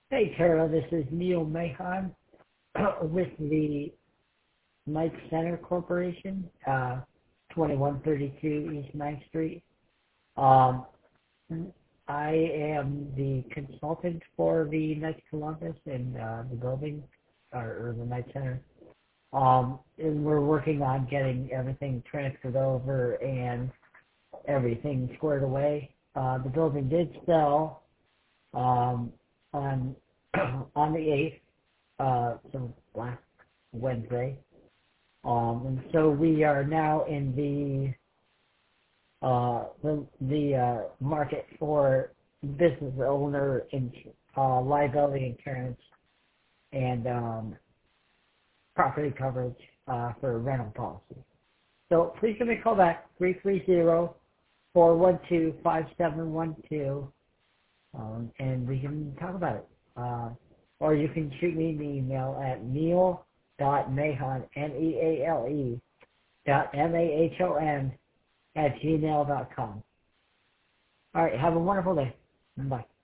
Hey, Tara, this is Neil Mahon with the Knight Center Corporation, 2132 East Ninth Street. Um, I am the consultant for the Knights Columbus and the building, or the Knight Center. And we're working on getting everything transferred over and everything squared away. The building did sell on on the 8th, so last Wednesday. And so we are now in the market for business owner liability insurance and property coverage for rental policy. So please give me a call back, 330-412-5712, and we can talk about it. Or you can shoot me an email at neal.mahon, Neale, .mahon @gmail.com. All right, have a wonderful day. Bye.